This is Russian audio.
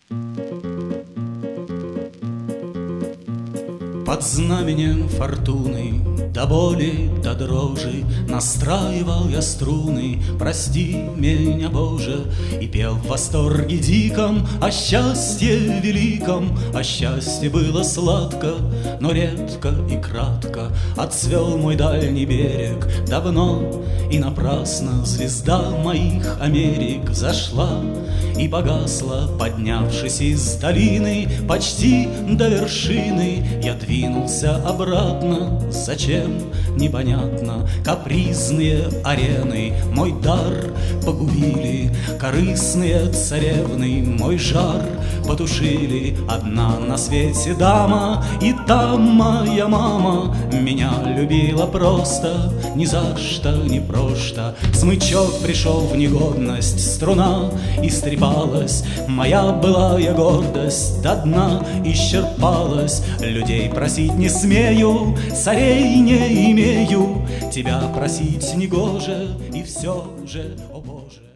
Под знаменем фортуны, до боли, до дрожи настраивал я струны, прости меня, Боже, и пел в восторге диком о счастье великом. А счастье было сладко, но редко и кратко. Отцвел мой дальний берег давно и напрасно. Звезда моих Америк взошла и погасла, поднявшись из долины почти до вершины. Я двинулся обратно, зачем, непонятно. Капризные арены мой дар погубили, корыстные царевны мой жар потушили. Одна на свете дама, и там моя мама меня любила просто, ни за что, ни просто. Смычок пришел в негодность, струна истрепалась, моя былая гордость до дна исчерпалась. Людей просить не смею, царей не имею, тебя просить негоже, и все же, о Боже.